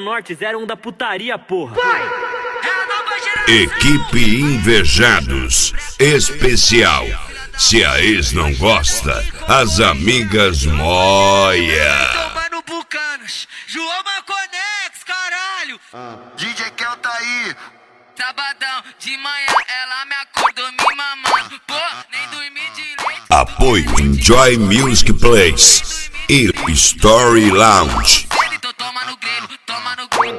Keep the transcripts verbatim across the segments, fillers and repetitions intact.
Norte, zero um da putaria, porra. Equipe Invejados Especial. Se a ex não gosta, as amigas moia. Tomando Bucanas, João Maconex, caralho. Ah. D J Kel tá aí. Sabadão, de manhã ela me acordou me mamando. Pô, nem dormi direito. Apoio Enjoy Music Place e Story Lounge. Toma no grelo, toma no grelo.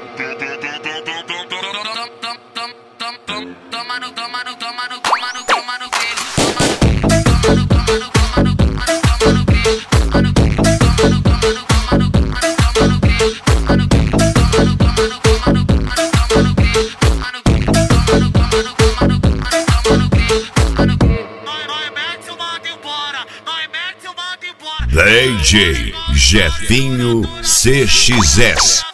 Toma no, toma no, toma no, toma no, toma no grelo. D J Jefinho C X S.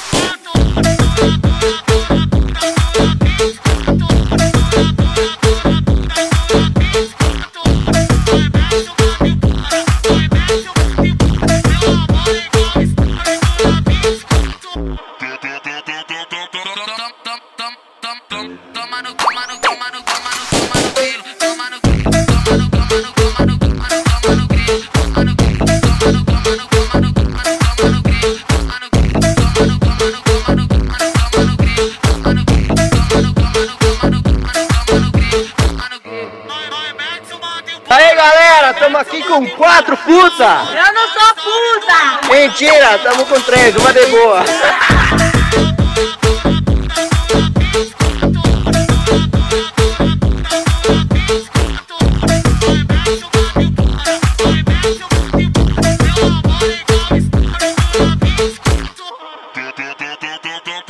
Aí galera, tamo aqui com quatro puta! Eu não sou puta! Mentira, tamo com três, uma de boa!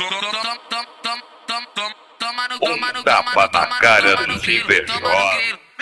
Um tapa na cara dos invejosos.